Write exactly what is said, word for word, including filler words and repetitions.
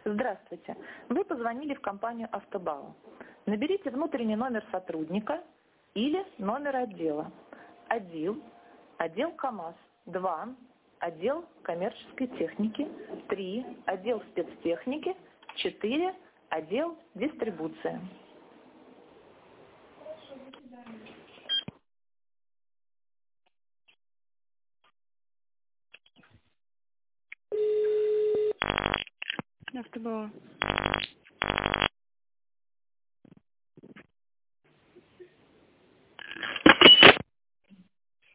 Здравствуйте. Вы позвонили в компанию «Автобау». Наберите внутренний номер сотрудника или номер отдела. Один, отдел КАМАЗ. Два, отдел коммерческой техники. Три, отдел спецтехники. Четыре, отдел дистрибуции. Автобау.